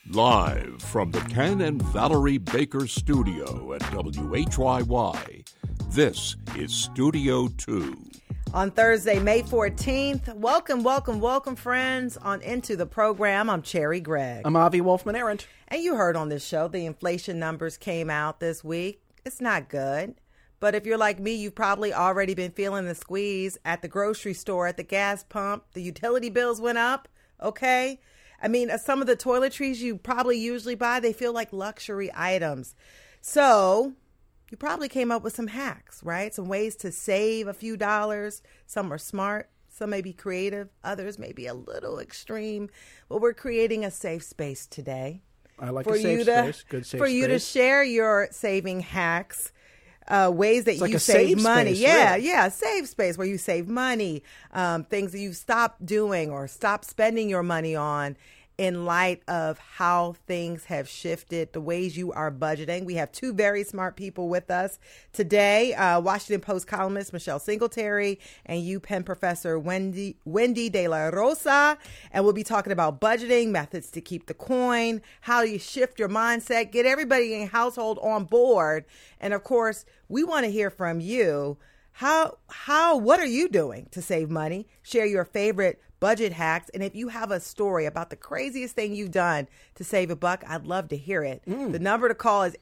Live from the Ken and Valerie Baker studio at WHYY, this is Studio 2. On Thursday, May 14th, welcome, friends, on into the program. I'm Cherry Gregg. I'm Avi Wolfman-Arent. And you heard on this show, the inflation numbers came out this week. It's not good. But if you're like me, you've probably already been feeling the squeeze at the grocery store, at the gas pump. The utility bills went up, okay? I mean, some of the toiletries you probably usually buy, they feel like luxury items. So you probably came up with some hacks, right? Some ways to save a few dollars. Some are smart. Some may be creative. Others may be a little extreme. But we're creating a safe space today. I like a safe space. Good safe space. For you to share your saving hacks. Ways that like you save money. Space, yeah, really. yeah, save space where you save money, things that you've stopped doing or stopped spending your money on in light of how things have shifted, the ways you are budgeting. We have two very smart people with us today, Washington Post columnist Michelle Singletary and UPenn professor Wendy De La Rosa. And we'll be talking about budgeting, methods to keep the coin, how you shift your mindset, get everybody in your household on board. And of course, we want to hear from you. What are you doing to save money? Share your favorite budget hacks. And if you have a story about the craziest thing you've done to save a buck, I'd love to hear it. The number to call is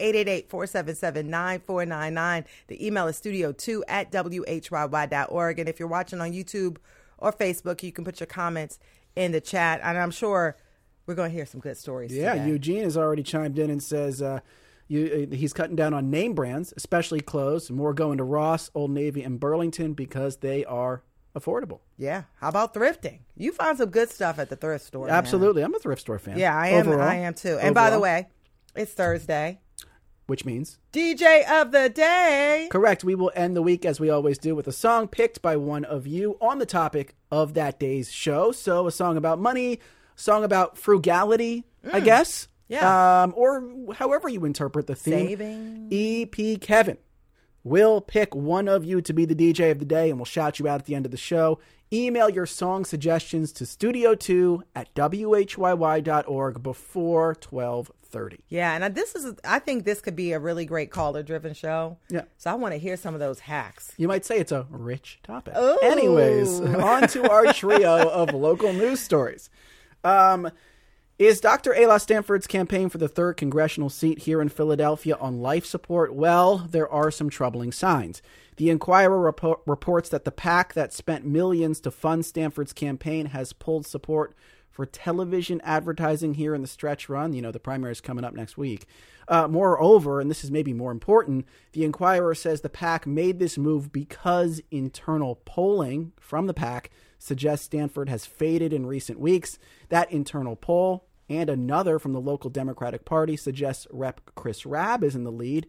888-477-9499. The email is studio2@whyy.org. And if you're watching on YouTube or Facebook, you can put your comments in the chat. And I'm sure we're going to hear some good stories today. Eugene has already chimed in and says he's cutting down on name brands, especially clothes. More going to Ross, Old Navy, and Burlington because they are affordable. Yeah. How about thrifting? You found some good stuff at the thrift store. Absolutely. Man. I'm a thrift store fan. Yeah, I am. Overall. I am too. And by the way, it's Thursday. Which means? DJ of the day. Correct. We will end the week, as we always do, with a song picked by one of you on the topic of that day's show. So a song about money, a song about frugality, I guess. Yeah. Or however you interpret the theme. Saving. EP Kevin will pick one of you to be the DJ of the day, and we'll shout you out at the end of the show. Email your song suggestions to studio2@whyy.org before 12:30. Yeah, and I think this could be a really great caller-driven show. Yeah. So I want to hear some of those hacks. You might say it's a rich topic. Ooh. Anyways, on to our trio of local news stories. Is Dr. Ayla Stanford's campaign for the 3rd congressional seat here in Philadelphia on life support? Well, there are some troubling signs. The Inquirer reports that the PAC that spent millions to fund Stanford's campaign has pulled support for television advertising here in the stretch run. You know, the primary is coming up next week. Moreover, and this is maybe more important, the Inquirer says the PAC made this move because internal polling from the PAC suggests Stanford has faded in recent weeks. That internal poll and another from the local Democratic Party suggests Rep. Chris Rabb is in the lead.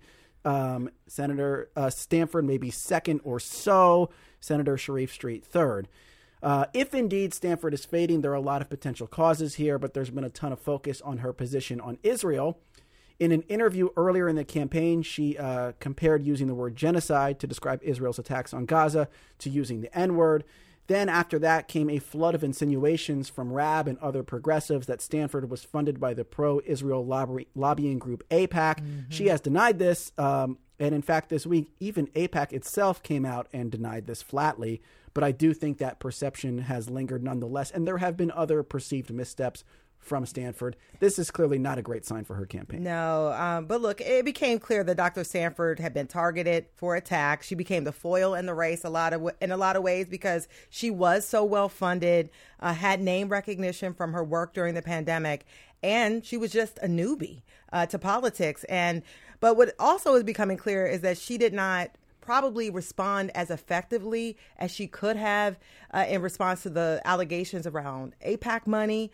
Senator Stanford may be second or so. Senator Sharif Street third. If indeed Stanford is fading, there are a lot of potential causes here, but there's been a ton of focus on her position on Israel. In an interview earlier in the campaign, she compared using the word genocide to describe Israel's attacks on Gaza to using the N-word. Then after that came a flood of insinuations from Rabb and other progressives that Stanford was funded by the pro-Israel lobbying group AIPAC. She has denied this. And in fact, this week, even AIPAC itself came out and denied this flatly. But I do think that perception has lingered nonetheless. And there have been other perceived missteps from Stanford. This is clearly not a great sign for her campaign. No, but look, it became clear that Dr. Stanford had been targeted for attack. She became the foil in the race in a lot of ways because she was so well funded, had name recognition from her work during the pandemic, and she was just a newbie to politics. But what also is becoming clear is that she did not probably respond as effectively as she could have in response to the allegations around AIPAC money.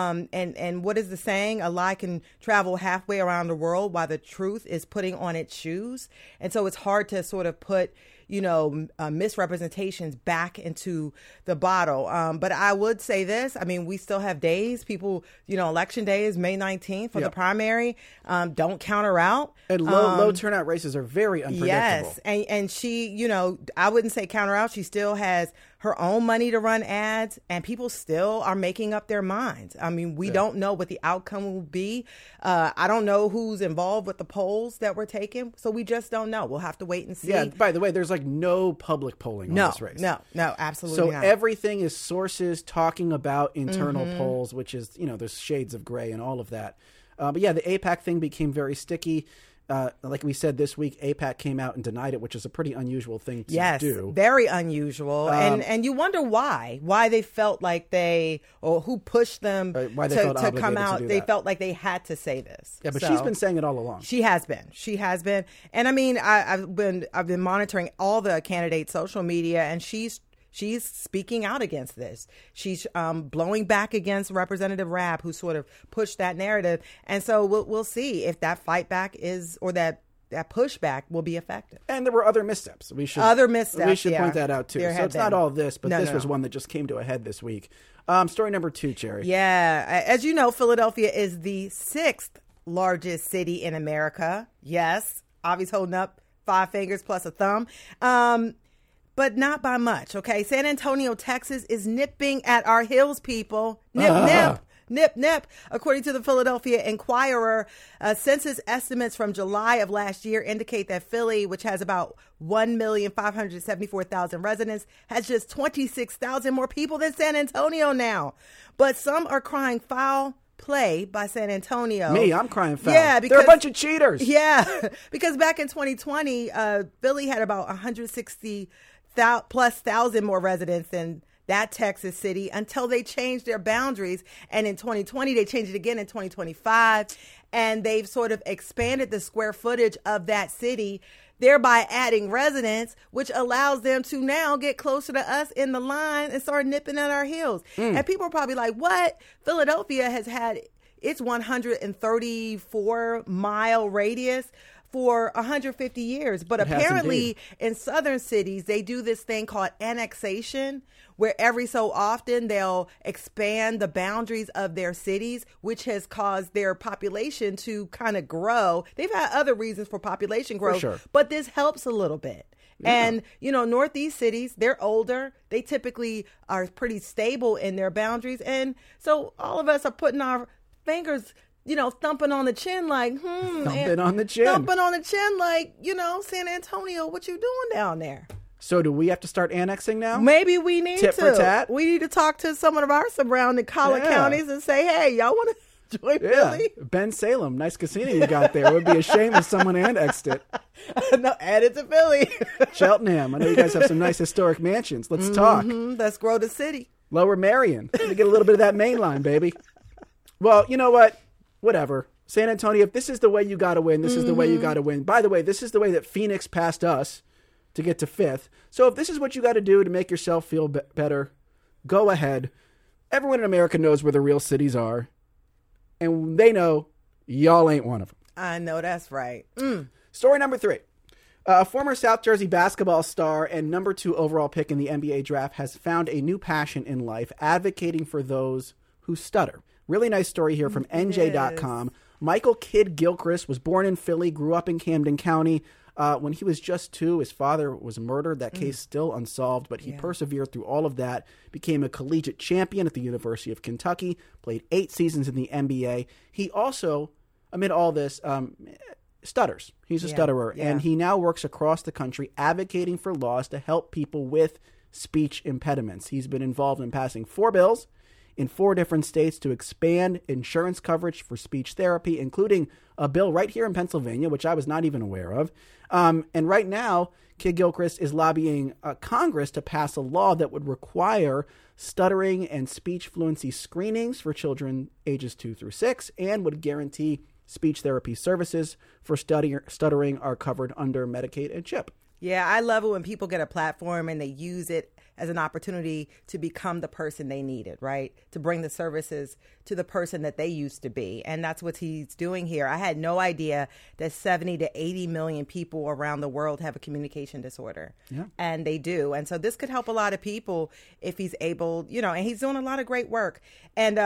And what is the saying? A lie can travel halfway around the world while the truth is putting on its shoes. And so it's hard to sort of put, misrepresentations back into the bottle. But I would say this. I mean, we still have days. People, Election Day is May 19th for the primary. Don't count her out. And low turnout races are very unpredictable. Yes. And she, I wouldn't say count her out. She still has her own money to run ads, and people still are making up their minds. I mean, we don't know what the outcome will be. I don't know who's involved with the polls that we're taking, so we just don't know. We'll have to wait and see. Yeah, by the way, there's like no public polling on this race. No, absolutely not. So everything is sources talking about internal polls, which is, there's shades of gray and all of that. But yeah, the AIPAC thing became very sticky. Like we said this week, AIPAC came out and denied it, which is a pretty unusual thing to do. Yes, very unusual. And you wonder why they felt like or who pushed them to come out. They felt like they had to say this. Yeah, but she's been saying it all along. She has been. And I mean, I've been monitoring all the candidates' social media, and she's speaking out against this. She's blowing back against Representative Rabb, who sort of pushed that narrative. And so we'll see if that fight back that pushback will be effective. And there were other missteps. We should point that out too. So it's not all this, but this was one that just came to a head this week. Story number 2, Cherry. Yeah. As you know, Philadelphia is the 6th largest city in America. Yes. Avi's holding up 5 fingers plus a thumb. But not by much, okay? San Antonio, Texas is nipping at our heels, people. Nip. According to the Philadelphia Inquirer, census estimates from July of last year indicate that Philly, which has about 1,574,000 residents, has just 26,000 more people than San Antonio now. But some are crying foul play by San Antonio. Me, I'm crying foul. Yeah, because they're a bunch of cheaters. Yeah, because back in 2020, Philly had about 160,000 more residents than that Texas city until they changed their boundaries. And in 2020, they changed it again in 2025. And they've sort of expanded the square footage of that city, thereby adding residents, which allows them to now get closer to us in the line and start nipping at our heels. And people are probably like, what? Philadelphia has had its 134-mile radius for 150 years. But apparently in southern cities, they do this thing called annexation, where every so often they'll expand the boundaries of their cities, which has caused their population to kind of grow. They've had other reasons for population growth, but this helps a little bit. Yeah. And, Northeast cities, they're older. They typically are pretty stable in their boundaries. And so all of us are putting our fingers thumping on the chin like, Thumping on the chin like, San Antonio, what you doing down there? So do we have to start annexing now? Maybe we need Tit for tat? We need to talk to some of our surrounding counties and say, hey, y'all want to join Philly? Ben Salem, nice casino you got there. It would be a shame if someone annexed it. No, add it to Philly. Cheltenham, I know you guys have some nice historic mansions. Let's talk. Let's grow the city. Lower Marion. Let me get a little bit of that main line, baby. Well, you know what? Whatever. San Antonio, if this is the way you got to win, this is the way you got to win. By the way, this is the way that Phoenix passed us to get to 5th. So if this is what you got to do to make yourself feel better, go ahead. Everyone in America knows where the real cities are. And they know y'all ain't one of them. I know that's right. Story number 3. A former South Jersey basketball star and number 2 overall pick in the NBA draft has found a new passion in life, advocating for those who stutter. Really nice story here from NJ.com. Michael Kidd Gilchrist was born in Philly, grew up in Camden County. When he was just 2, his father was murdered. That case still unsolved, but he persevered through all of that, became a collegiate champion at the University of Kentucky, played 8 seasons in the NBA. He also, amid all this, stutters. He's a stutterer, and he now works across the country advocating for laws to help people with speech impediments. He's been involved in passing 4 bills in 4 different states to expand insurance coverage for speech therapy, including a bill right here in Pennsylvania, which I was not even aware of. And right now, Kidd Gilchrist is lobbying Congress to pass a law that would require stuttering and speech fluency screenings for children ages 2 through 6 and would guarantee speech therapy services for stuttering are covered under Medicaid and CHIP. Yeah, I love it when people get a platform and they use it as an opportunity to become the person they needed, right? To bring the services to the person that they used to be. And that's what he's doing here. I had no idea that 70 to 80 million people around the world have a communication disorder. Yeah. And they do. And so this could help a lot of people if he's able, and he's doing a lot of great work. And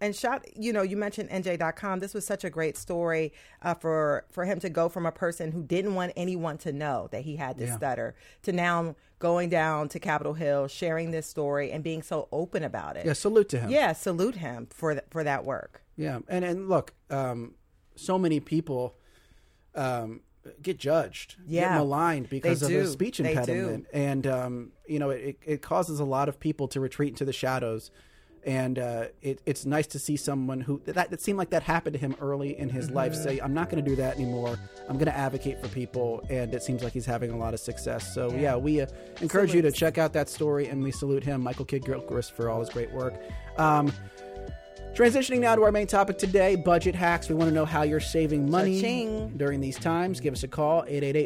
you mentioned NJ.com. This was such a great story for him to go from a person who didn't want anyone to know that he had to stutter to now going down to Capitol Hill, sharing this story, and being so open about it. Yeah, salute to him. Yeah, salute him for that work. Yeah, and look, so many people get judged, get maligned because of a speech impediment, and it causes a lot of people to retreat into the shadows. And it's nice to see someone who that seemed like that happened to him early in his life say, I'm not going to do that anymore. I'm going to advocate for people. And it seems like he's having a lot of success. So, we encourage you to check out that story, and we salute him, Michael Kidd-Gilchrist, for all his great work. Transitioning now to our main topic today, budget hacks. We want to know how you're saving money during these times. Give us a call,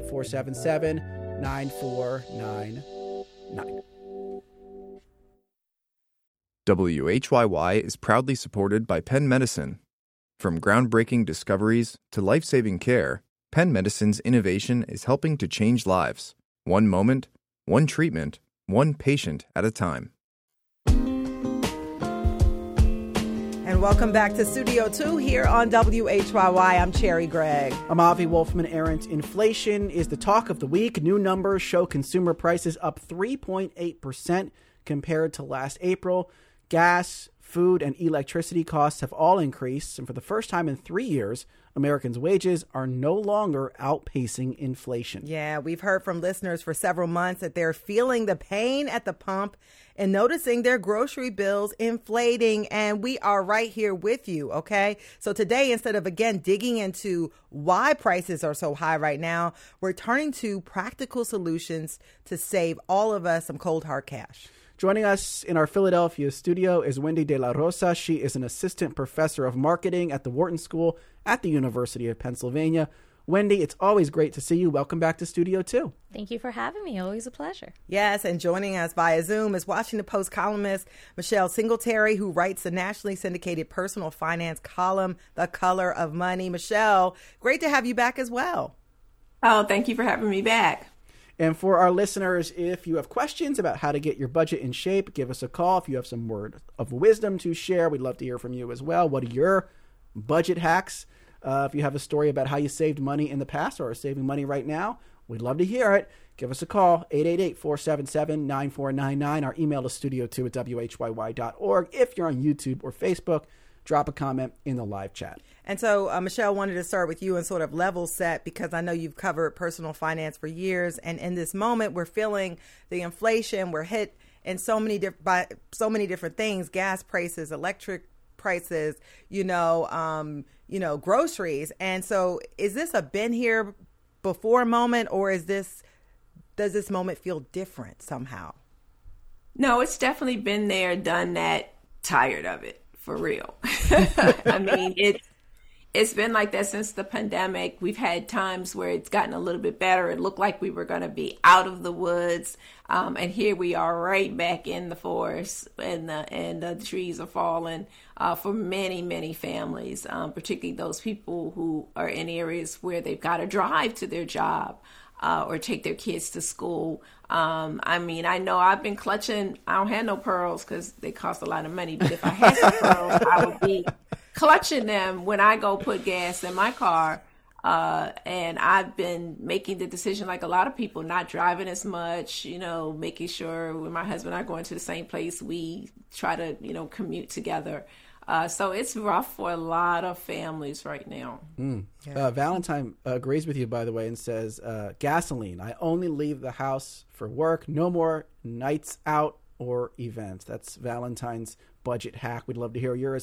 888-477-9499. WHYY is proudly supported by Penn Medicine. From groundbreaking discoveries to life-saving care, Penn Medicine's innovation is helping to change lives. One moment, one treatment, one patient at a time. And welcome back to Studio 2 here on WHYY. I'm Cherry Gregg. I'm Avi Wolfman-Arent. Inflation is the talk of the week. New numbers show consumer prices up 3.8% compared to last April. Gas, food, and electricity costs have all increased, and for the first time in 3 years, Americans' wages are no longer outpacing inflation. Yeah, we've heard from listeners for several months that they're feeling the pain at the pump and noticing their grocery bills inflating, and we are right here with you, okay? So today, instead of, again, digging into why prices are so high right now, we're turning to practical solutions to save all of us some cold, hard cash. Joining us in our Philadelphia studio is Wendy De La Rosa. She is an assistant professor of marketing at the Wharton School at the University of Pennsylvania. Wendy, it's always great to see you. Welcome back to Studio 2. Thank you for having me. Always a pleasure. Yes, and joining us via Zoom is Washington Post columnist Michelle Singletary, who writes the nationally syndicated personal finance column, The Color of Money. Michelle, great to have you back as well. Oh, thank you for having me back. And for our listeners, if you have questions about how to get your budget in shape, give us a call. If you have some word of wisdom to share, we'd love to hear from you as well. What are your budget hacks? If you have a story about how you saved money in the past or are saving money right now, we'd love to hear it. Give us a call, 888-477-9499. Our email is studio2@whyy.org. If you're on YouTube or Facebook, drop a comment in the live chat. And so, Michelle, wanted to start with you and sort of level set, because I know you've covered personal finance for years. And in this moment, we're feeling the inflation. We're hit in so many different things: gas prices, electric prices, groceries. And so, is this a been here before moment, or does this moment feel different somehow? No, it's definitely been there, done that, tired of it, for real. I mean, it's been like that since the pandemic. We've had times where it's gotten a little bit better. It looked like we were going to be out of the woods. And here we are right back in the forest, and the trees are falling for many, many families, particularly those people who are in areas where they've got to drive to their job or take their kids to school. I mean, I know I've been clutching. I don't have no pearls because they cost a lot of money. But if I had some pearls, I would be clutching them when I go put gas in my car. And I've been making the decision, like a lot of people, not driving as much, making sure when my husband and I are going to the same place, we try to, commute together. So it's rough for a lot of families right now. Yeah. Valentine agrees with you, by the way, and says, gasoline. I only leave the house for work. No more nights out or events. That's Valentine's budget hack. We'd love to hear yours,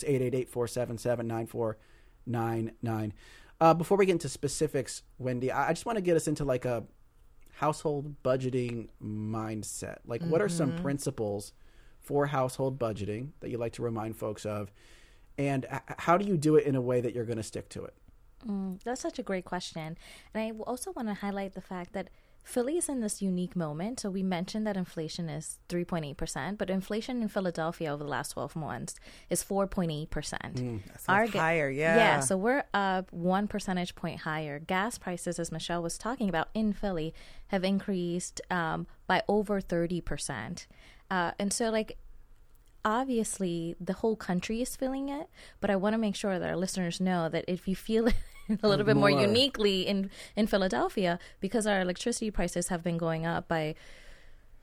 888-477-9499. Before we get into specifics, Wendy, I just want to get us into like a household budgeting mindset. Like, what are some principles for household budgeting that you'd like to remind folks of? And how do you do it in a way that you're going to stick to it? That's such a great question. And I also want to highlight the fact that Philly is in this unique moment. So we mentioned that inflation is 3.8%, but inflation in Philadelphia over the last 12 months is 4.8%. That's higher, yeah. Yeah, so we're up 1 percentage point higher. Gas prices, as Michelle was talking about, in Philly have increased by over 30%. And so, obviously, the whole country is feeling it, but I want to make sure that our listeners know that if you feel it a little bit more uniquely in Philadelphia, because our electricity prices have been going up by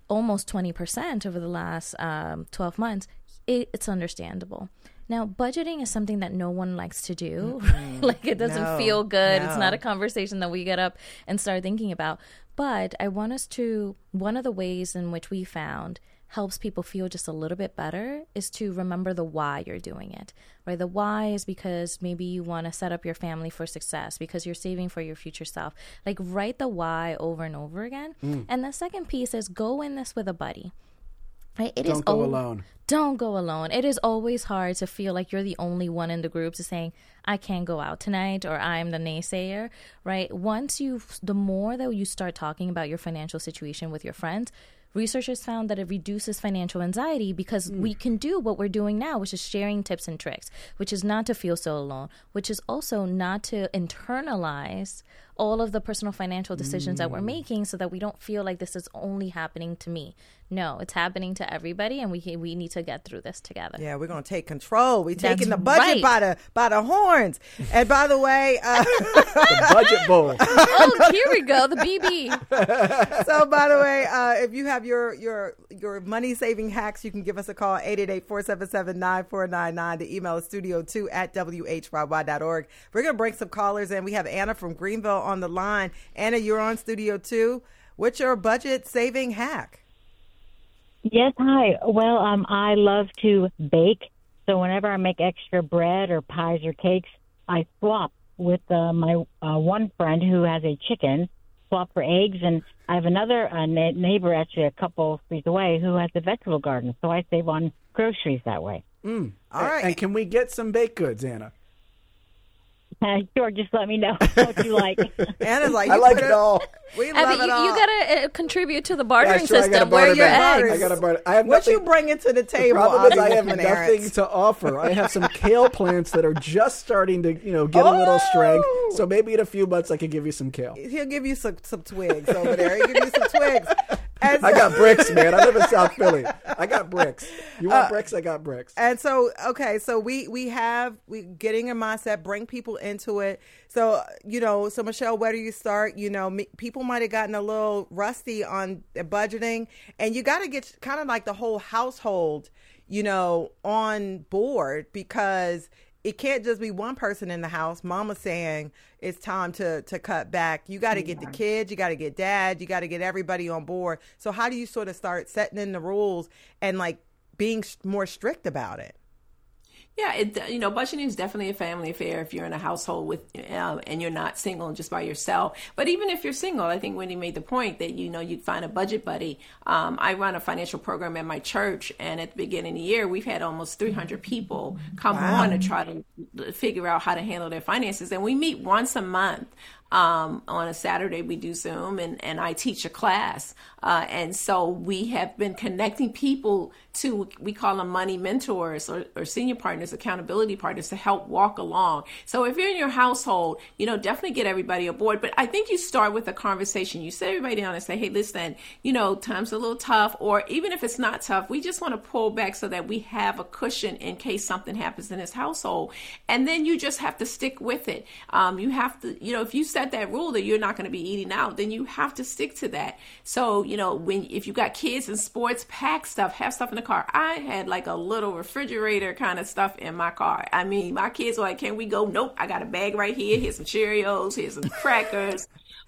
almost 20% over the last 12 months, it's understandable. Now, budgeting is something that no one likes to do. Like, it doesn't feel good. No. It's not a conversation that we get up and start thinking about. But I want us to, one of the ways in which we found helps people feel just a little bit better is to remember the why you're doing it, right? The why is because maybe you want to set up your family for success, because you're saving for your future self. Like, write the why over and over again. And the second piece is go in this with a buddy. Right? Don't go alone. Don't go alone. It is always hard to feel like you're the only one in the group to saying, I can't go out tonight, or I'm the naysayer, right? The more that you start talking about your financial situation with your friends, researchers found that it reduces financial anxiety because we can do what we're doing now, which is sharing tips and tricks, which is not to feel so alone, which is also not to internalize all of the personal financial decisions that we're making so that we don't feel like this is only happening to me. No, it's happening to everybody, and we need to get through this together. Yeah, we're going to take control. We're taking the budget by the horns. And by the way... the budget bowl. Oh, here we go, the BB. So, by the way, if you have your money-saving hacks, you can give us a call, 888-477-9499. The email is studio2@whyy.org. We're going to bring some callers in. We have Anna from Greenville on the line. Anna, you're on Studio 2. What's your budget-saving hack? Yes, hi. Well, I love to bake, so whenever I make extra bread or pies or cakes, I swap with my one friend who has a chicken, swap for eggs, and I have another neighbor, actually a couple streets away, who has a vegetable garden, so I save on groceries that way. All right. And can we get some baked goods, Anna? Sure, just let me know what you like. Anna's like, I like it all. We love it all. You got to contribute to the bartering system. I gotta where your eggs. eggs. I got to barter. I have what nothing, you bringing to the table? The problem is I have nothing to offer. I have some kale plants that are just starting to, get a little strength. So maybe in a few months I can give you some kale. He'll give you some twigs over there. He'll give you some twigs. I got bricks, man. I live in South Philly. I got bricks. You want bricks? I got bricks. And so, okay, so we getting a mindset, bring people into it. So, so Michelle, where do you start? People might have gotten a little rusty on budgeting, and you got to get kind of like the whole household, on board, because it can't just be one person in the house. Mama saying it's time to cut back. You got to get the kids, you got to get dad, you got to get everybody on board. So how do you sort of start setting in the rules and like being more strict about it? Yeah, budgeting is definitely a family affair if you're in a household with, and you're not single and just by yourself. But even if you're single, I think Wendy made the point that, you'd find a budget buddy. I run a financial program at my church, and at the beginning of the year, we've had almost 300 people come on to try to figure out how to handle their finances. And we meet once a month. On a Saturday, we do Zoom, and I teach a class. And so we have been connecting people to, we call them money mentors or senior partners, accountability partners, to help walk along. So if you're in your household, definitely get everybody aboard. But I think you start with a conversation. You sit everybody down and say, hey, listen, time's a little tough. Or even if it's not tough, we just want to pull back so that we have a cushion in case something happens in this household. And then you just have to stick with it. You have to, if you set that rule that you're not going to be eating out, then you have to stick to that. So, if you got kids in sports, pack stuff, have stuff in the car. I had like a little refrigerator kind of stuff in my car. I mean, my kids were like, can we go? Nope. I got a bag right here. Here's some Cheerios. Here's some crackers.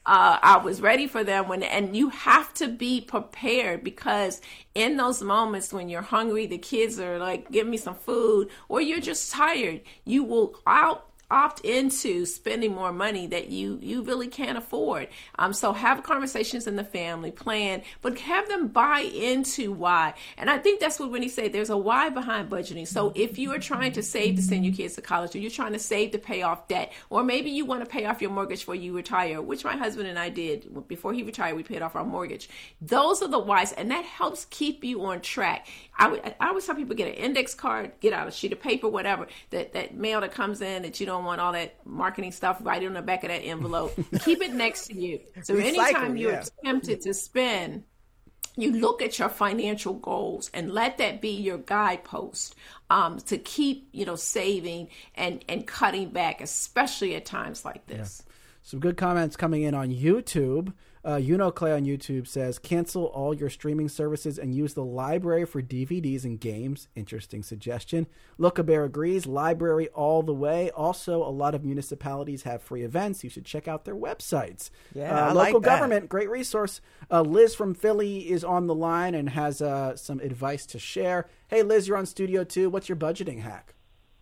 I was ready for them and you have to be prepared, because in those moments when you're hungry, the kids are like, give me some food, or you're just tired, you will opt into spending more money that you really can't afford. So have conversations in the family, plan, but have them buy into why. And I think that's what Winnie said. There's a why behind budgeting. So if you are trying to save to send your kids to college, or you're trying to save to pay off debt, or maybe you want to pay off your mortgage before you retire, which my husband and I did. Before he retired, we paid off our mortgage. Those are the whys, and that helps keep you on track. I always tell people, get an index card, get out a sheet of paper, whatever, that mail that comes in that you don't want all that marketing stuff right on the back of that envelope. Keep it next to you. So anytime you're tempted to spend, you look at your financial goals and let that be your guidepost to keep, saving and cutting back, especially at times like this. Yeah. Some good comments coming in on YouTube. Clay on YouTube says, cancel all your streaming services and use the library for DVDs and games. Interesting suggestion. Lookabear agrees. Library all the way. Also, a lot of municipalities have free events. You should check out their websites. Yeah, I local like that. government, great resource. Liz from Philly is on the line and has some advice to share. Hey, Liz, you're on Studio 2. What's your budgeting hack?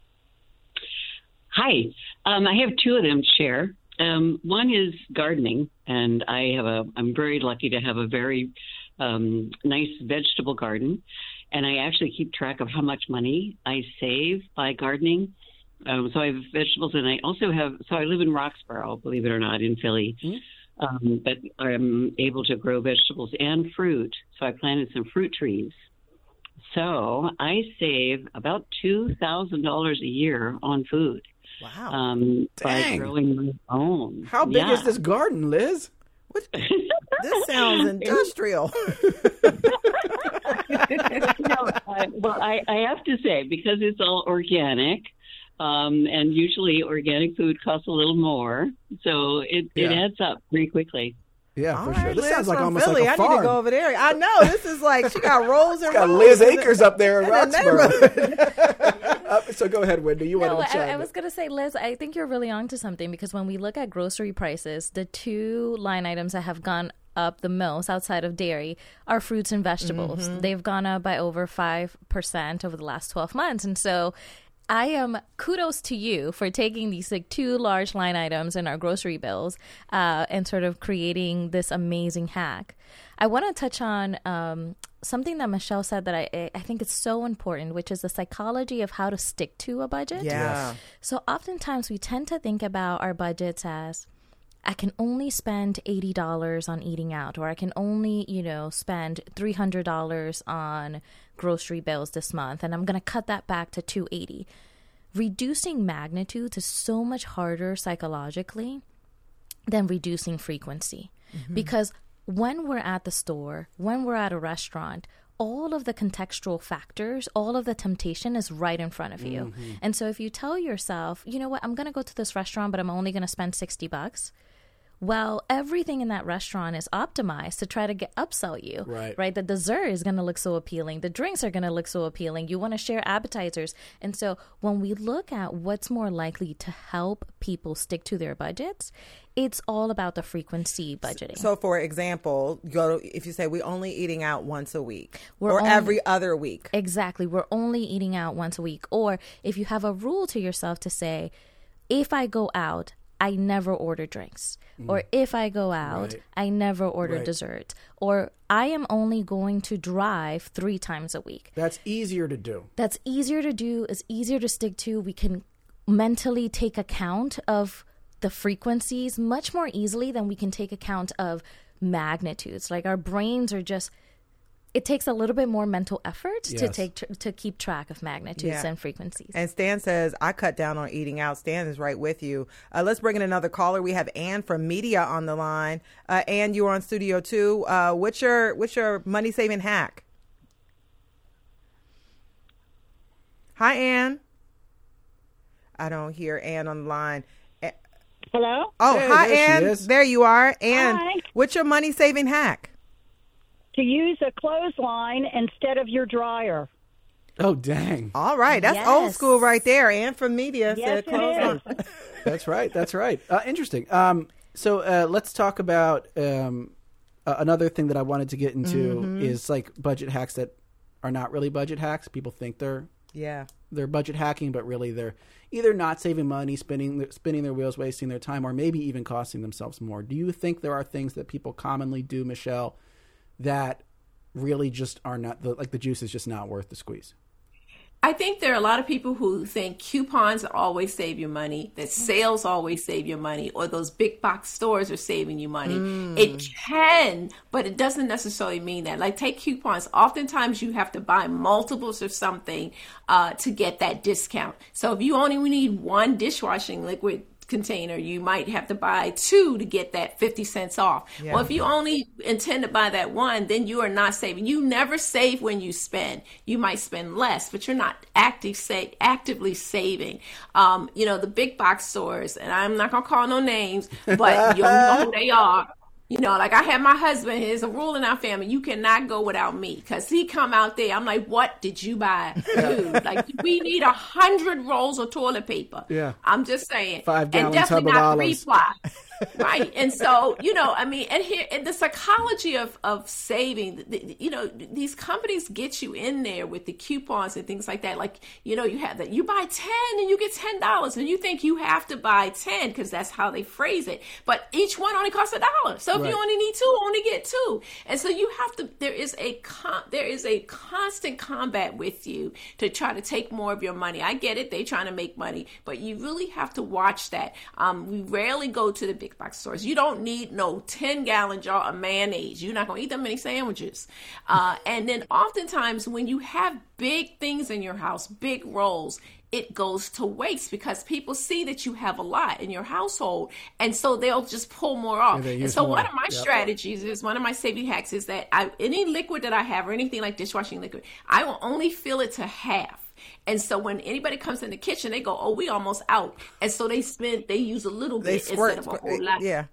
Hi. I have two of them to share. One is gardening, and I'm very lucky to have a very nice vegetable garden, and I actually keep track of how much money I save by gardening. So I have vegetables, and I live in Roxborough, believe it or not, in Philly, but I'm able to grow vegetables and fruit, so I planted some fruit trees. So I save about $2,000 a year on food. Wow. By growing my own. How big is this garden, Liz? This sounds industrial. I have to say, because it's all organic, and usually organic food costs a little more, so it adds up pretty quickly. Yeah, All for right, sure. This Liz sounds like from almost Philly. like a farm. I need to go over there. I know. This is like, she got rows and got rows. Liz Acres up there in the Roxborough. So go ahead, Wendy. You wanted to chime I was going to say, Liz, I think you're really onto something, because when we look at grocery prices, the two line items that have gone up the most outside of dairy are fruits and vegetables. They've gone up by over 5% over the last 12 months. And so I am kudos to you for taking these like two large line items in our grocery bills and sort of creating this amazing hack. I want to touch on something that Michelle said that I think is so important, which is the psychology of how to stick to a budget. Yeah. Yes. So oftentimes we tend to think about our budgets as, I can only spend $80 on eating out, or I can only, spend $300 on grocery bills this month, and I'm going to cut that back to $280. Reducing magnitudes is so much harder psychologically than reducing frequency, because when we're at the store, when we're at a restaurant, all of the contextual factors, all of the temptation is right in front of you. And so if you tell yourself, you know what, I'm going to go to this restaurant, but I'm only going to spend $60. Well, everything in that restaurant is optimized to try to upsell you, right? The dessert is going to look so appealing. The drinks are going to look so appealing. You want to share appetizers. And so when we look at what's more likely to help people stick to their budgets, it's all about the frequency budgeting. So, for example, if you say we're only eating out once a week We're every other week. Exactly. We're only eating out once a week. Or if you have a rule to yourself to say, if I go out, I never order drinks. Or if I go out, I never order dessert. Or I am only going to drive 3 times a week. That's easier to do. That's easier to do. It's easier to stick to. We can mentally take account of the frequencies much more easily than we can take account of magnitudes. Like our brains are just... It takes a little bit more mental effort to keep track of magnitudes and frequencies. And Stan says, I cut down on eating out. Stan is right with you. Let's bring in another caller. We have Ann from Media on the line. Ann, you're on Studio 2. What's your money-saving hack? Hi, Ann. I don't hear Ann on the line. Hello? Oh, Hey, hi, there she Ann. is. There you are. Ann, Hi. what's your money-saving hack? To use a clothesline instead of your dryer. Oh, dang. All right. That's Yes. old school right there. Ann from Media Yes, said it close is. on. That's right. That's right. Interesting. So let's talk about another thing that I wanted to get into is like budget hacks that are not really budget hacks. People think they're budget hacking, but really they're either not saving money, spinning their wheels, wasting their time, or maybe even costing themselves more. Do you think there are things that people commonly do, Michelle, that really just are not the juice is just not worth the squeeze? I think there are a lot of people who think coupons always save you money, that sales always save you money, or those big box stores are saving you money. It can, but it doesn't necessarily mean that. Like take coupons. Oftentimes you have to buy multiples of something to get that discount. So if you only need one dishwashing liquid, container, you might have to buy 2 to get that 50 cents off. Yeah. Well, if you only intend to buy that one, then you are not saving. You never save when you spend. You might spend less, but you're not actively saving. The big box stores, and I'm not going to call no names, but you know who they are. Like I have my husband, there's a rule in our family, you cannot go without me, because he come out there, I'm like, what did you buy? Dude, like we need 100 rolls of toilet paper. Yeah. I'm just saying. 5-gallon and tub definitely of not olives. 3-ply. Right. And so, and the psychology of saving, these companies get you in there with the coupons and things like that. Like, you have that you buy 10 and you get $10, and you think you have to buy 10 because that's how they phrase it. But each one only costs $1. So if you only need 2, only get 2. And so you have to, there is a constant combat with you to try to take more of your money. I get it. They're trying to make money, but you really have to watch that. We rarely go to the big box stores. You don't need no 10-gallon jar of mayonnaise. You're not going to eat that many sandwiches. And then oftentimes when you have big things in your house, big rolls, it goes to waste because people see that you have a lot in your household, and so they'll just pull more off. And so one of my strategies is, one of my saving hacks is that any liquid that I have or anything like dishwashing liquid, I will only fill it to half. And so when anybody comes in the kitchen, they go, "Oh, we almost out." And so they use a little bit instead of a whole lot. Yeah.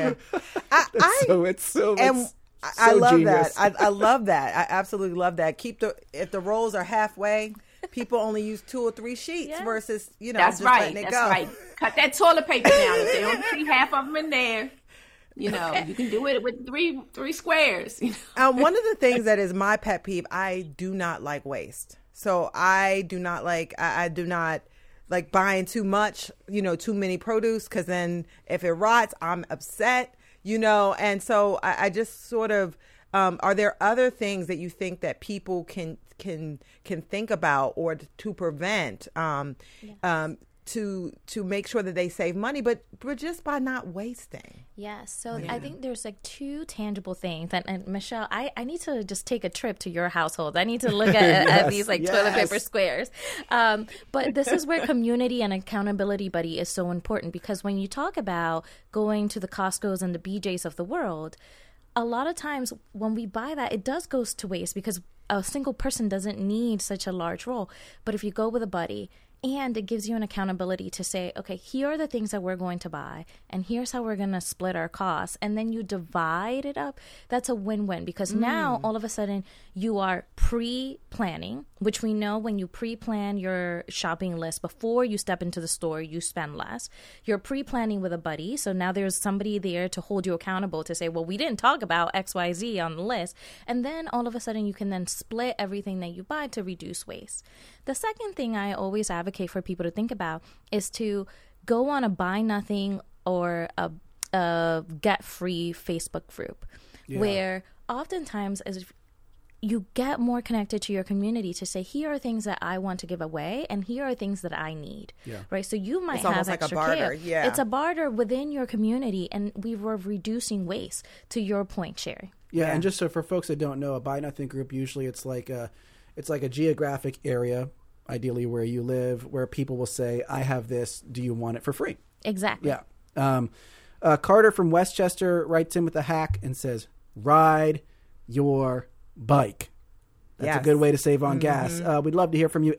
It's so I love genius. that. I love that. I absolutely love that. If the rolls are halfway, people only use 2 or 3 sheets versus, that's just right. letting it That's go. right. Cut that toilet paper down. If they only see half of them in there, you can do it with three squares. One of the things that is my pet peeve, I do not like waste. So I do not like buying too much, too many produce, because then if it rots, I'm upset, and so I just sort of, are there other things that you think that people can think about or to prevent, to make sure that they save money, but just by not wasting? Yes. So I think there's 2 tangible things. And Michelle, I need to just take a trip to your household. I need to look at these toilet paper squares. But this is where community and accountability buddy is so important, because when you talk about going to the Costco's and the BJ's of the world, a lot of times when we buy that, it does go to waste because a single person doesn't need such a large roll. But if you go with a buddy, and it gives you an accountability to say, okay, here are the things that we're going to buy, and here's how we're going to split our costs. And then you divide it up. That's a win-win, because now all of a sudden you are pre-planning, which we know when you pre-plan your shopping list before you step into the store, you spend less. You're pre-planning with a buddy. So now there's somebody there to hold you accountable to say, well, we didn't talk about XYZ on the list. And then all of a sudden you can then split everything that you buy to reduce waste. The second thing I always advocate for people to think about is to go on a buy nothing or a get free Facebook group, where oftentimes as you get more connected to your community to say, here are things that I want to give away, and here are things that I need. Right? So you might have extra care. It's a barter within your community, and we were reducing waste, to your point, Sherry. Yeah, and just so for folks that don't know, a buy nothing group, usually it's like a geographic area, ideally where you live, where people will say, I have this, do you want it for free? Exactly. Yeah. Carter from Westchester writes in with a hack and says, ride your bike. That's a good way to save on gas. We'd love to hear from you.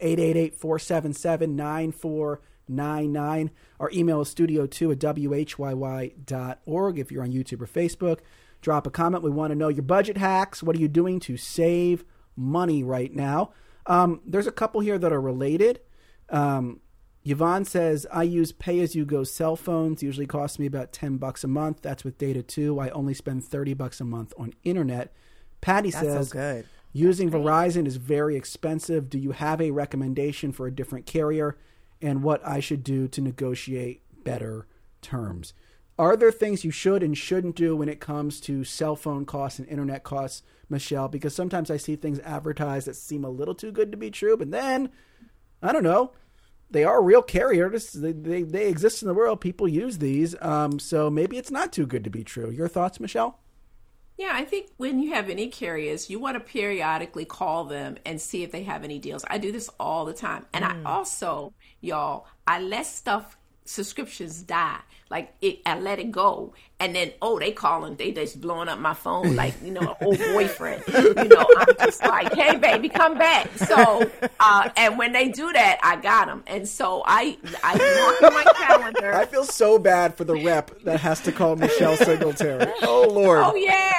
888-477-9499. Our email is studio2@whyy.org. If you're on YouTube or Facebook, drop a comment. We want to know your budget hacks. What are you doing to save money right now? There's a couple here that are related. Yvonne says, I use pay-as-you-go cell phones. Usually costs me about $10 a month. That's with data too. I only spend $30 a month on internet. Patty says, so good. Using Verizon is very expensive. Do you have a recommendation for a different carrier, and what I should do to negotiate better terms? Are there things you should and shouldn't do when it comes to cell phone costs and internet costs, Michelle? Because sometimes I see things advertised that seem a little too good to be true, but then, I don't know, they are real carriers. They exist in the world. People use these. So maybe it's not too good to be true. Your thoughts, Michelle? Yeah, I think when you have any carriers, you want to periodically call them and see if they have any deals. I do this all the time. And I also, y'all, I let stuff subscriptions die. Like I let it go, and then they calling, they just blowing up my phone like an old boyfriend. I'm just like, hey baby, come back. So and when they do that, I got them, and so I mark on my calendar. I feel so bad for the rep that has to call Michelle Singletary. Oh Lord. Oh yeah.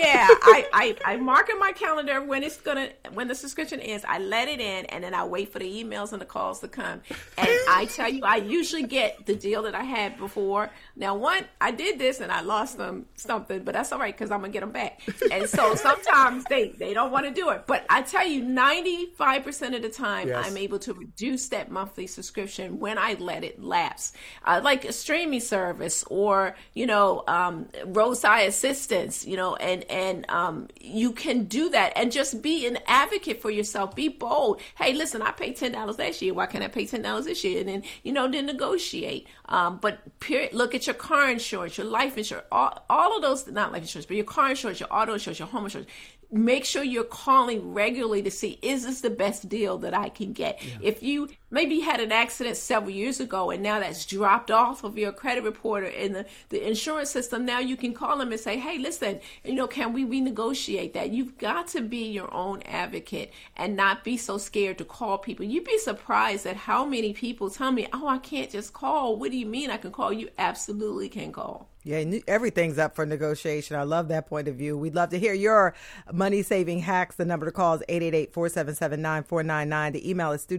I mark in my calendar when the subscription ends. I let it in, and then I wait for the emails and the calls to come. And I tell you, I usually get the deal that I had before. Now, I did this and I lost them something, but that's all right because I'm gonna get them back. And so sometimes they don't want to do it. But I tell you, 95% of the time, yes, I'm able to reduce that monthly subscription when I let it lapse, like a streaming service or roadside assistance. And you can do that and just be an advocate for yourself. Be bold. Hey, listen, I paid $10 last year. Why can't I pay $10 this year? And then then negotiate. But look at your car insurance, your life insurance, all of those, not life insurance, but your car insurance, your auto insurance, your home insurance. Make sure you're calling regularly to see, is this the best deal that I can get? Yeah. If you maybe had an accident several years ago and now that's dropped off of your credit reporter in the insurance system, now you can call them and say, hey, listen, can we renegotiate that? You've got to be your own advocate and not be so scared to call people. You'd be surprised at how many people tell me, oh, I can't just call. What do you mean I can call? You absolutely can call. Yeah, everything's up for negotiation. I love that point of view. We'd love to hear your money-saving hacks. The number to call is 888-477-9499. The email is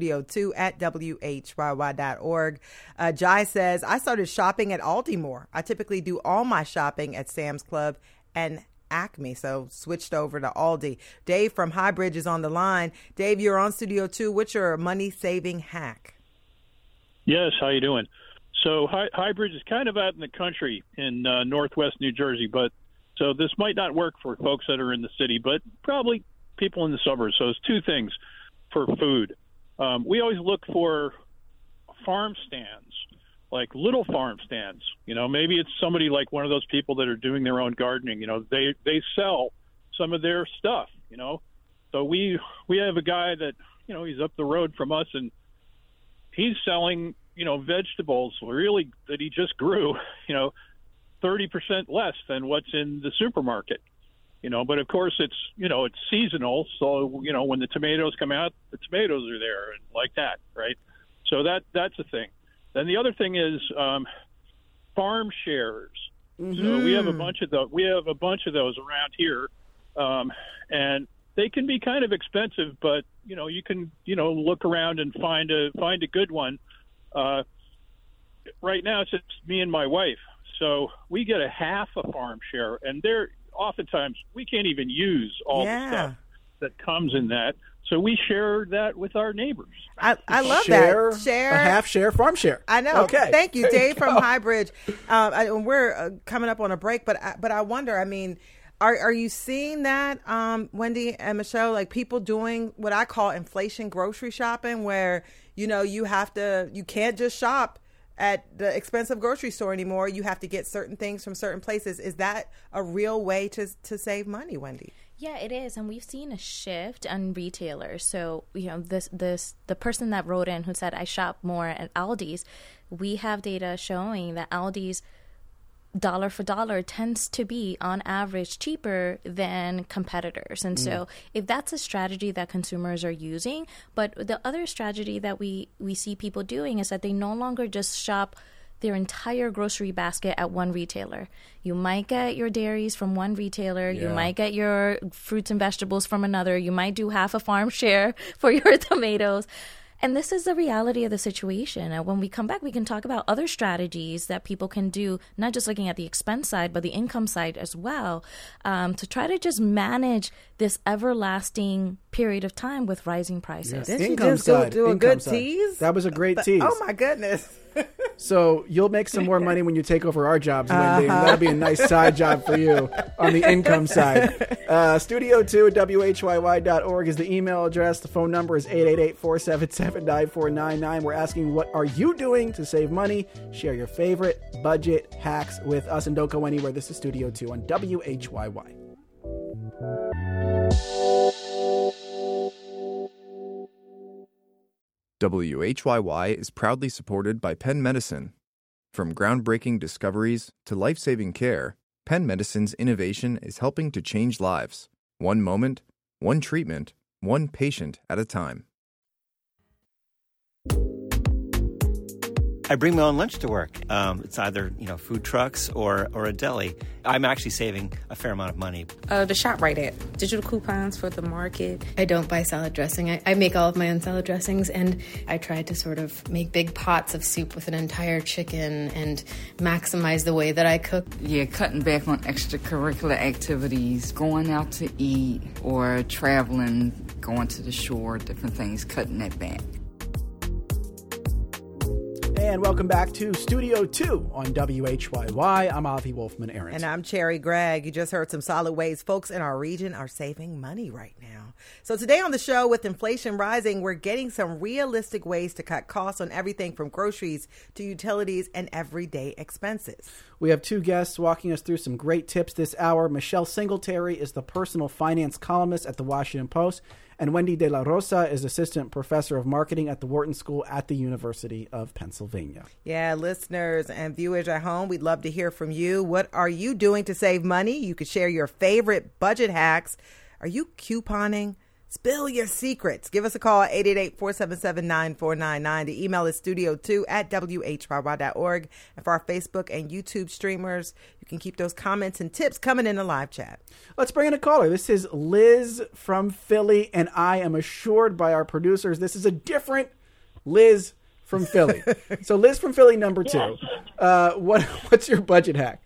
studio2@whyy.org. Jai says, I started shopping at Aldi more. I typically do all my shopping at Sam's Club and Acme, so switched over to Aldi. Dave from Highbridge is on the line. Dave, you're on Studio 2. What's your money-saving hack? Yes, how you doing? So Highbridge is kind of out in the country in northwest New Jersey, so this might not work for folks that are in the city, but probably people in the suburbs. So it's two things for food. We always look for farm stands, like little farm stands. Maybe it's somebody like one of those people that are doing their own gardening. They sell some of their stuff. So we have a guy that he's up the road from us, and he's selling vegetables really that he just grew, 30% less than what's in the supermarket, but of course it's seasonal. So, when the tomatoes come out, the tomatoes are there and like that. Right. So that's a thing. Then the other thing is, farm shares. Mm-hmm. So we have a bunch of those around here. And they can be kind of expensive, but, you can, look around and find a good one. Right now it's just me and my wife, so we get a half a farm share, and oftentimes we can't even use all the stuff that comes in that, so we share that with our neighbors. I love that. Share a half share, farm share. I know. Okay. Thank you, Dave from Highbridge. We're coming up on a break, but I wonder, are you seeing that, Wendy and Michelle, like people doing what I call inflation grocery shopping, where you can't just shop at the expensive grocery store anymore. You have to get certain things from certain places. Is that a real way to save money, Wendy? Yeah, it is. And we've seen a shift on retailers. So, the person that wrote in who said, I shop more at Aldi's, we have data showing that Aldi's dollar for dollar tends to be on average cheaper than competitors. And so if that's a strategy that consumers are using, but the other strategy that we see people doing is that they no longer just shop their entire grocery basket at one retailer. You might get your dairies from one retailer. Yeah. You might get your fruits and vegetables from another. You might do half a farm share for your tomatoes. And this is the reality of the situation. And when we come back, we can talk about other strategies that people can do, not just looking at the expense side, but the income side as well, to try to just manage this everlasting period of time with rising prices. Yes. Didn't you just do a good tease? That was a great tease. Oh, my goodness. So you'll make some more money when you take over our jobs, Wendy. That'll be a nice side job for you on the income side. Studio2@whyy.org is the email address. The phone number is 888-477-9499. We're asking, what are you doing to save money? Share your favorite budget hacks with us, and don't go anywhere. This is Studio 2 on WHYY. WHYY is proudly supported by Penn Medicine. From groundbreaking discoveries to life-saving care, Penn Medicine's innovation is helping to change lives. One moment, one treatment, one patient at a time. I bring my own lunch to work. It's either, food trucks or a deli. I'm actually saving a fair amount of money. The ShopRite app, digital coupons for the market. I don't buy salad dressing. I make all of my own salad dressings, and I try to sort of make big pots of soup with an entire chicken and maximize the way that I cook. Yeah, cutting back on extracurricular activities, going out to eat or traveling, going to the shore, different things, cutting that back. And welcome back to Studio 2 on WHYY. I'm Avi Wolfman-Arent. And I'm Cherry Gregg. You just heard some solid ways folks in our region are saving money right now. So today on the show, with inflation rising, we're getting some realistic ways to cut costs on everything from groceries to utilities and everyday expenses. We have two guests walking us through some great tips this hour. Michelle Singletary is the personal finance columnist at the Washington Post, and Wendy De La Rosa is assistant professor of marketing at the Wharton School at the University of Pennsylvania. Yeah, listeners and viewers at home, we'd love to hear from you. What are you doing to save money? You could share your favorite budget hacks. Are you couponing? Spill your secrets. Give us a call at 888-477-9499. The email is studio2@whyy.org. And for our Facebook and YouTube streamers, you can keep those comments and tips coming in the live chat. Let's bring in a caller. This is Liz from Philly, and I am assured by our producers this is a different Liz from Philly. So Liz from Philly, number two. Yes. What's your budget hack?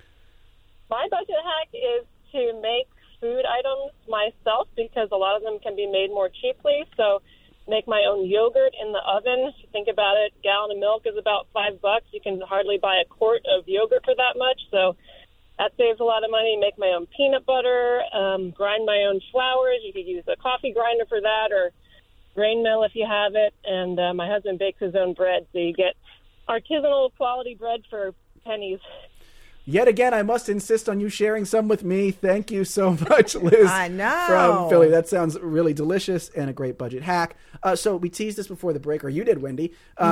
My budget hack is to make food items myself, because a lot of them can be made more cheaply. So make my own yogurt in the oven. If you think about it, a gallon of milk is about $5. You can hardly buy a quart of yogurt for that much. So that saves a lot of money. Make my own peanut butter, grind my own flours. You could use a coffee grinder for that, or grain mill if you have it. And my husband bakes his own bread, so you get artisanal quality bread for pennies. Yet again, I must insist on you sharing some with me. Thank you so much, Liz. I know. From Philly. That sounds really delicious and a great budget hack. So we teased this before the break, or you did, Wendy.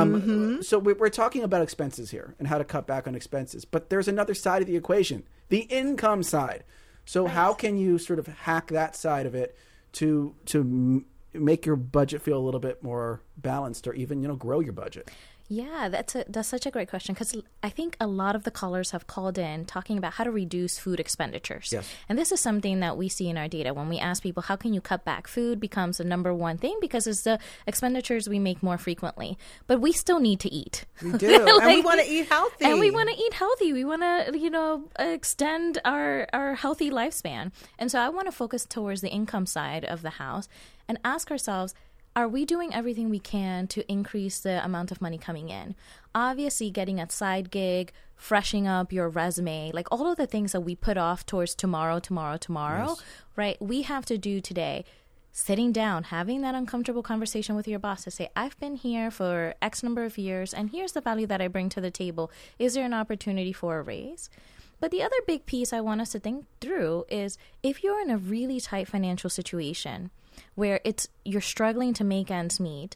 So we're talking about expenses here and how to cut back on expenses. But there's another side of the equation, the income side. So how can you sort of hack that side of it to make your budget feel a little bit more balanced, or even, grow your budget? Yeah, that's such a great question, because I think a lot of the callers have called in talking about how to reduce food expenditures. Yes. And this is something that we see in our data. When we ask people, how can you cut back? Food becomes the number one thing, because it's the expenditures we make more frequently. But we still need to eat. We do. And we want to eat healthy. And we want to eat healthy. We want to, extend our healthy lifespan. And so I want to focus towards the income side of the house and ask ourselves, are we doing everything we can to increase the amount of money coming in? Obviously, getting a side gig, freshening up your resume, like all of the things that we put off towards tomorrow, Yes. right? We have to do today. Sitting down, having that uncomfortable conversation with your boss to say, I've been here for X number of years, and here's the value that I bring to the table. Is there an opportunity for a raise? But the other big piece I want us to think through is, if you're in a really tight financial situation where you're struggling to make ends meet,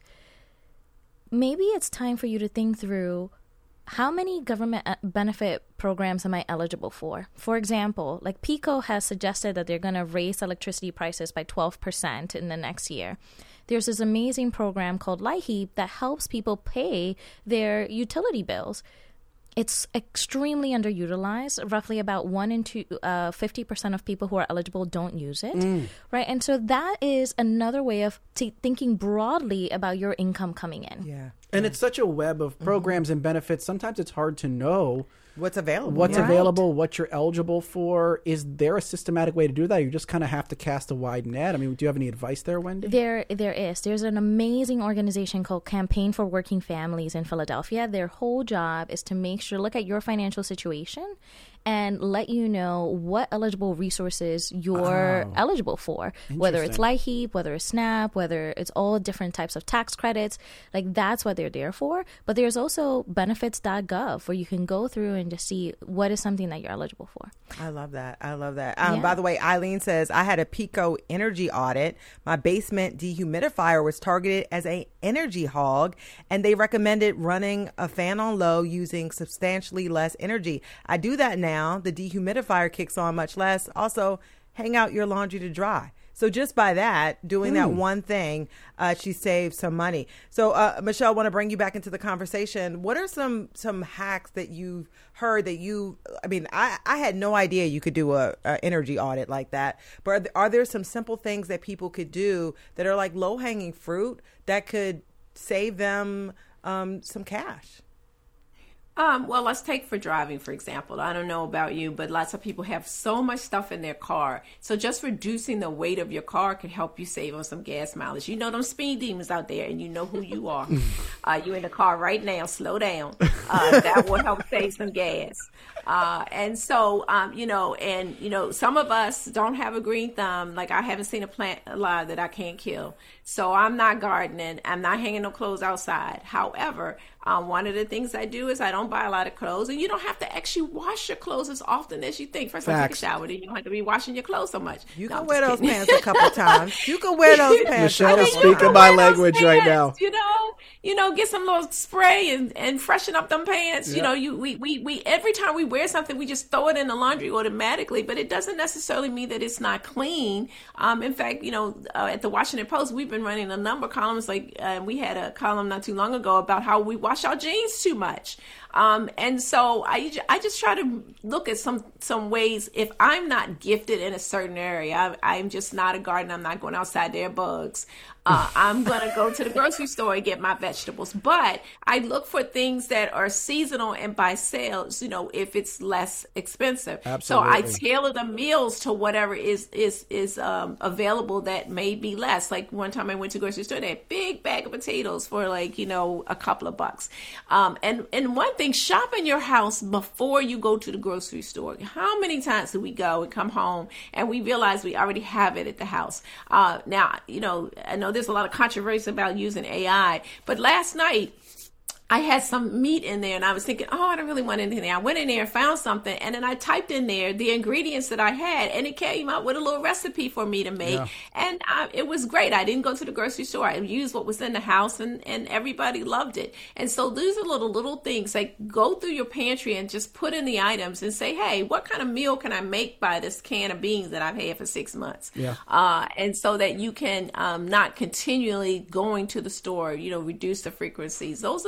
maybe it's time for you to think through, how many government benefit programs am I eligible for? For example, like PECO has suggested that they're going to raise electricity prices by 12% in the next year. There's this amazing program called LIHEAP that helps people pay their utility bills. It's extremely underutilized. Roughly about 50% of people who are eligible don't use it, right? And so that is another way of thinking broadly about your income coming in. Yeah. And it's such a web of programs and benefits. Sometimes it's hard to know what's available. What you're eligible for. Is there a systematic way to do that? You just kind of have to cast a wide net. I mean, do you have any advice there, Wendy? There is. There's an amazing organization called Campaign for Working Families in Philadelphia. Their whole job is to look at your financial situation and let you know what eligible resources you're eligible for, whether it's LIHEAP, whether it's SNAP, whether it's all different types of tax credits. Like, that's what they're there for. But there's also benefits.gov where you can go through and just see what is something that you're eligible for. I love that. By the way, Eileen says, I had a Pico energy audit. My basement dehumidifier was targeted as a energy hog, and they recommended running a fan on low using substantially less energy. I do that now. The dehumidifier kicks on much less. Also, hang out your laundry to dry. So just by that, doing that one thing, she saved some money. So, Michelle, I want to bring you back into the conversation. What are some hacks that you've heard that I had no idea you could do a energy audit like that. But are there some simple things that people could do that are like low-hanging fruit that could save them some cash? Well, let's take for driving, for example. I don't know about you, but lots of people have so much stuff in their car. So just reducing the weight of your car can help you save on some gas mileage. You know them speed demons out there, and you know who you are. You're in the car right now. Slow down. That will help save some gas. And so, some of us don't have a green thumb. Like I haven't seen a plant alive that I can't kill. So I'm not gardening. I'm not hanging no clothes outside. However, one of the things I do is I don't buy a lot of clothes, and you don't have to actually wash your clothes as often as you think. First, I take a shower, then you don't have to be washing your clothes so much. You can wear those pants a couple times. You can wear those pants. Michelle is speaking my language right now. Get some little spray and freshen up them pants. Yep. We every time we wear something, we just throw it in the laundry automatically, but it doesn't necessarily mean that it's not clean. In fact, at the Washington Post, we've been running a number of columns. We had a column not too long ago about how we wash our jeans too much. And so I just try to look at some ways. If I'm not gifted in a certain area, I'm just not a gardener. I'm not going outside. There are bugs. I'm going to go to the grocery store and get my vegetables. But I look for things that are seasonal and by sales, if it's less expensive. Absolutely. So I tailor the meals to whatever is available that may be less. Like one time I went to the grocery store, they had a big bag of potatoes for a couple of bucks. And one thing, shop in your house before you go to the grocery store. How many times do we go and come home and we realize we already have it at the house? Now, I know there's a lot of controversy about using AI, but last night I had some meat in there and I was thinking, I don't really want anything. I went in there and found something, and then I typed in there the ingredients that I had, and it came out with a little recipe for me to make. Yeah. And it was great. I didn't go to the grocery store. I used what was in the house, and everybody loved it. And so these are little things, like go through your pantry and just put in the items and say, hey, what kind of meal can I make by this can of beans that I've had for 6 months? Yeah. And so that you can not continually going to the store, reduce the frequencies. Those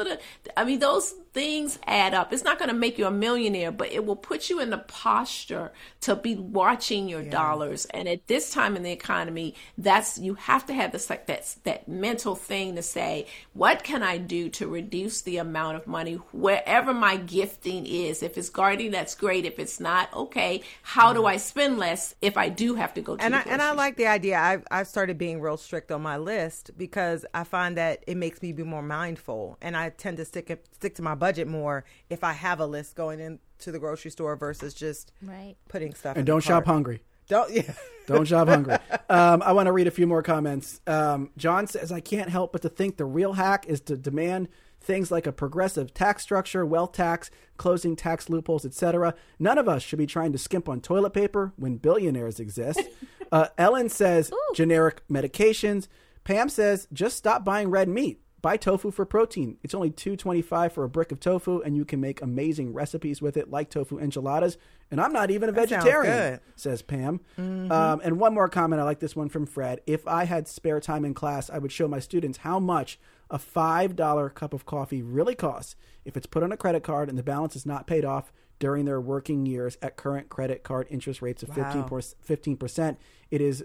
things add up. It's not going to make you a millionaire, but it will put you in the posture to be watching your dollars. And at this time in the economy, you have to have that mental thing to say, what can I do to reduce the amount of money wherever my gifting is? If it's gardening, that's great. If it's not, okay, how do I spend less if I do have to go to the grocery store? And I like the idea. I've started being real strict on my list because I find that it makes me be more mindful, and I tend to stick to my budget more if I have a list going into the grocery store versus just putting stuff in the cart. And don't shop hungry. Don't shop hungry. I want to read a few more comments. John says, I can't help but to think the real hack is to demand things like a progressive tax structure, wealth tax, closing tax loopholes, etc. None of us should be trying to skimp on toilet paper when billionaires exist. Ellen says, generic medications. Pam says, just stop buying red meat. Buy tofu for protein. It's only $2.25 for a brick of tofu, and you can make amazing recipes with it, like tofu enchiladas. And I'm not even a vegetarian, says Pam. Mm-hmm. And one more comment. I like this one from Fred. If I had spare time in class, I would show my students how much a $5 cup of coffee really costs if it's put on a credit card and the balance is not paid off during their working years at current credit card interest rates of 15%. It is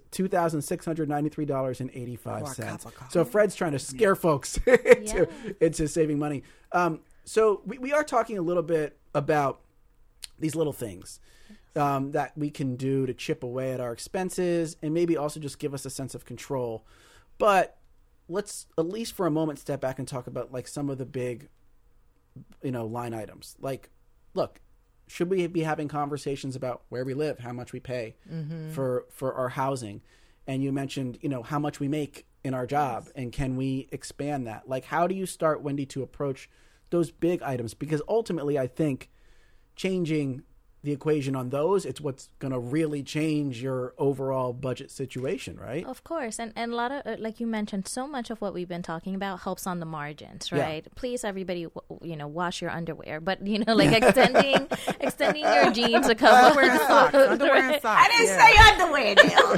$2,693.85. So Fred's trying to scare folks into saving money. So we are talking a little bit about these little things that we can do to chip away at our expenses and maybe also just give us a sense of control. But let's at least for a moment step back and talk about like some of the big, line items. Like, look, should we be having conversations about where we live, how much we pay for our housing? And you mentioned, how much we make in our job, and can we expand that? Like, how do you start, Wendy, to approach those big items? Because ultimately, I think changing the equation on those, it's what's going to really change your overall budget situation, right? Of course. And a lot of, like you mentioned, so much of what we've been talking about helps on the margins, right? Yeah. Please, everybody, wash your underwear. But, like extending your jeans a couple. Underwear and socks. Underwear and socks. I didn't say underwear,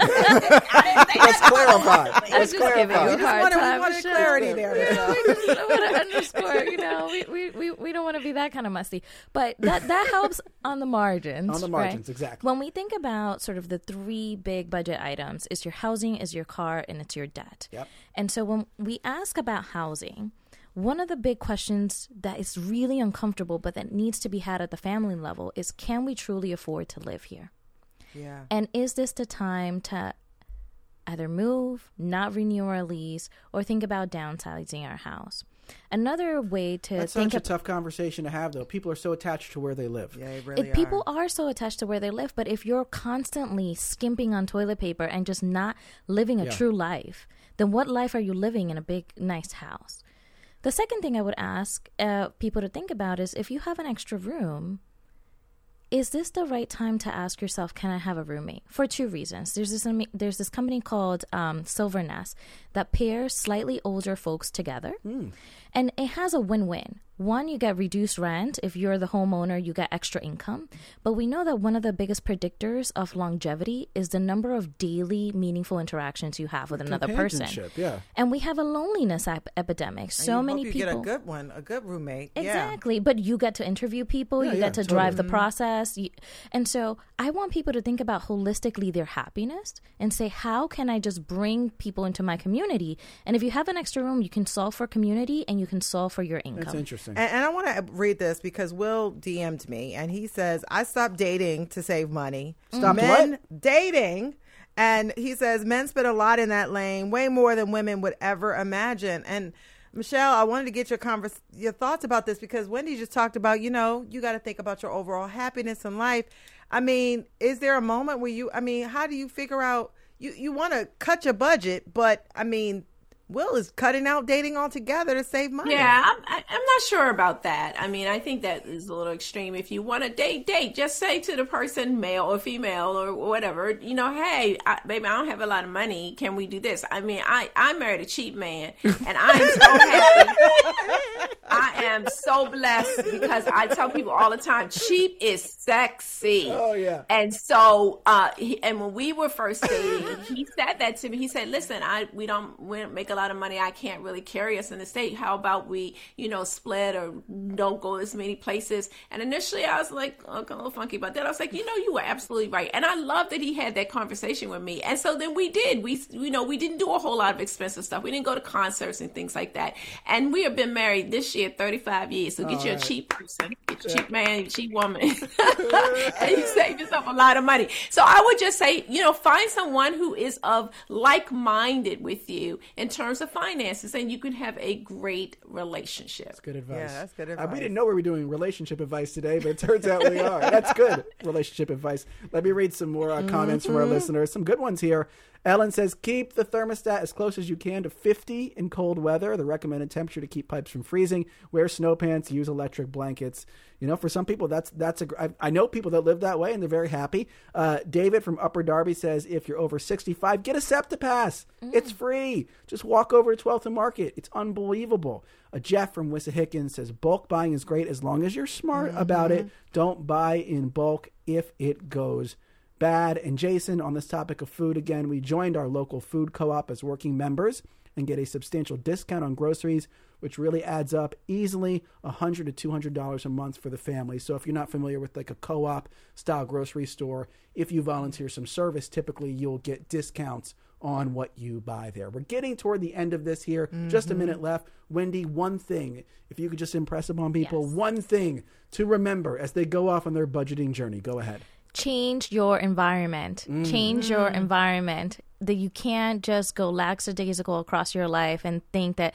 Neil. Let's clarify. Let's clarify. We just wanted clarity there. We just want to underscore, we don't want to be that kind of musty. But that helps on the margins. On the margins, right? Exactly. When we think about sort of the three big budget items, it's your housing, is your car, and it's your debt. Yep. And so when we ask about housing, one of the big questions that is really uncomfortable but that needs to be had at the family level is, can we truly afford to live here? Yeah. And is this the time to either move, not renew our lease, or think about downsizing our house? Another way to That's think such a tough conversation to have, though. People are so attached to where they live. Yeah, they really are. People are so attached to where they live, but if you're constantly skimping on toilet paper and just not living a true life, then what life are you living in a big, nice house? The second thing I would ask people to think about is, if you have an extra room, is this the right time to ask yourself, can I have a roommate? For two reasons. There's this company called Silver Nest that pairs slightly older folks together. And it has a win-win. One, you get reduced rent. If you're the homeowner, you get extra income. But we know that one of the biggest predictors of longevity is the number of daily meaningful interactions you have with another person. Yeah. And we have a loneliness epidemic. So many people get a good one, a good roommate. Exactly. But you get to interview people. You get to drive the process. And so I want people to think about holistically their happiness and say, how can I just bring people into my community? And if you have an extra room, you can solve for community and you can solve for your income. That's interesting. And I want to read this because Will DM'd me and he says, I stopped dating to save money. Stop men dating. And he says, men spend a lot in that lane, way more than women would ever imagine. And Michelle, I wanted to get your thoughts about this because Wendy just talked about, you got to think about your overall happiness in life. I mean, is there a moment where how do you figure out, you want to cut your budget, but I mean, Will is cutting out dating altogether to save money. Yeah, I'm not sure about that. I mean, I think that is a little extreme. If you want to date. Just say to the person, male or female or whatever, hey, baby, I don't have a lot of money. Can we do this? I mean, I married a cheap man, and I am so happy. I am so blessed because I tell people all the time, cheap is sexy. Oh, yeah. And so, and when we were first dating, he said that to me. He said, listen, we don't make a lot of money. I can't really carry us in the state. How about we, split or don't go as many places? And initially I was like, a little funky about that. I was like, you were absolutely right. And I love that he had that conversation with me. And so then we did. We didn't do a whole lot of expensive stuff. We didn't go to concerts and things like that. And we have been married this year 35 years. So get you a cheap person, get you a cheap man, cheap woman. And you save yourself a lot of money. So I would just say, find someone who is of like-minded with you in terms of finances, and you can have a great relationship. That's good advice. Yeah, that's good advice. We didn't know we were doing relationship advice today, but it turns out we are. That's good relationship advice. Let me read some more comments from our listeners. Some good ones here. Ellen says, keep the thermostat as close as you can to 50 in cold weather, the recommended temperature to keep pipes from freezing. Wear snow pants, use electric blankets. For some people, I know people that live that way and they're very happy. David from Upper Darby says, if you're over 65, get a SEPTA pass. It's free. Just walk over to 12th and Market. It's unbelievable. Jeff from Wissahickon says, bulk buying is great as long as you're smart about it. Don't buy in bulk if it goes bad. And Jason, on this topic of food again, we joined our local food co-op as working members and get a substantial discount on groceries, which really adds up easily $100 to $200 a month for the family. So if you're not familiar with like a co-op style grocery store, if you volunteer some service, typically you'll get discounts on what you buy there. We're getting toward the end of this here. Just a minute left. Wendy, one thing, if you could just impress upon people, one thing to remember as they go off on their budgeting journey. Go ahead. Change your environment. Change your environment. That you can't just go lackadaisical across your life and think that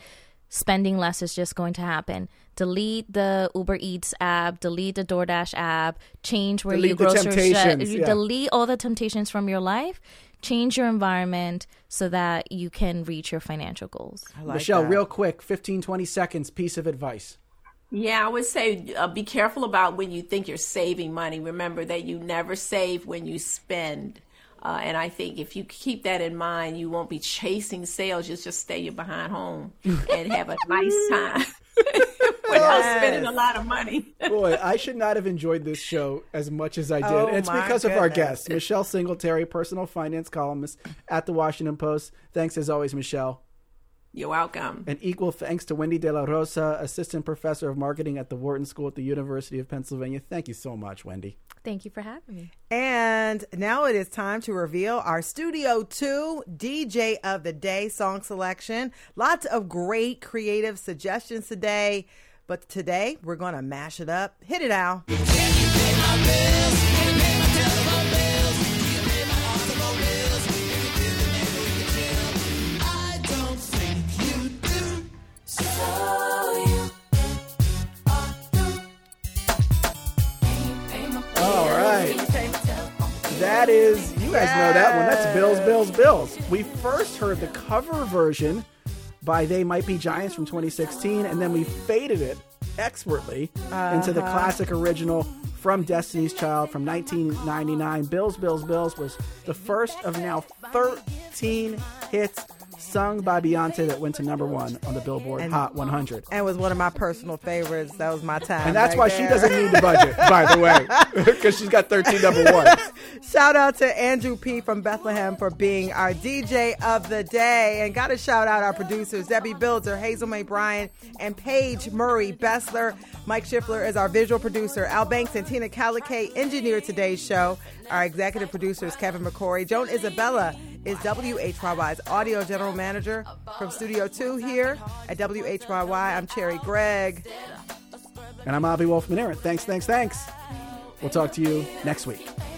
spending less is just going to happen. Delete the Uber Eats app, delete the DoorDash app, change where you grocery shop, delete all the temptations from your life, change your environment so that you can reach your financial goals. Michelle, real quick, 15, 20 seconds, piece of advice. Yeah, I would say be careful about when you think you're saving money. Remember that you never save when you spend. And I think if you keep that in mind, you won't be chasing sales. You'll just stay behind home and have a nice time without spending a lot of money. Boy, I should not have enjoyed this show as much as I did. It's because of our guests, Michelle Singletary, personal finance columnist at The Washington Post. Thanks as always, Michelle. You're welcome. And equal thanks to Wendy De La Rosa, assistant professor of marketing at the Wharton School at the University of Pennsylvania. Thank you so much, Wendy. Thank you for having me. And now it is time to reveal our Studio 2 DJ of the Day song selection. Lots of great creative suggestions today. But today, we're going to mash it up. Hit it, Al. That is, you guys know that one. That's Bills, Bills, Bills. We first heard the cover version by They Might Be Giants from 2016, and then we faded it expertly into the classic original from Destiny's Child from 1999. Bills, Bills, Bills was the first of now 13 hits sung by Beyonce that went to number 1 on the Billboard Hot 100. And was one of my personal favorites. That was my time. And that's why she doesn't need the budget, by the way, because she's got 13 number 1s. Shout out to Andrew P. from Bethlehem for being our DJ of the day. And got to shout out our producers, Debbie Builder, Hazel May Bryan, and Paige Murray Bessler. Mike Schiffler is our visual producer. Al Banks and Tina Calicay engineered today's show. Our executive producer is Kevin McCory. Joan Isabella is WHYY's audio general manager. From Studio 2 here at WHYY, I'm Cherry Gregg. And I'm Avi Wolfman-Arent. Thanks. We'll talk to you next week.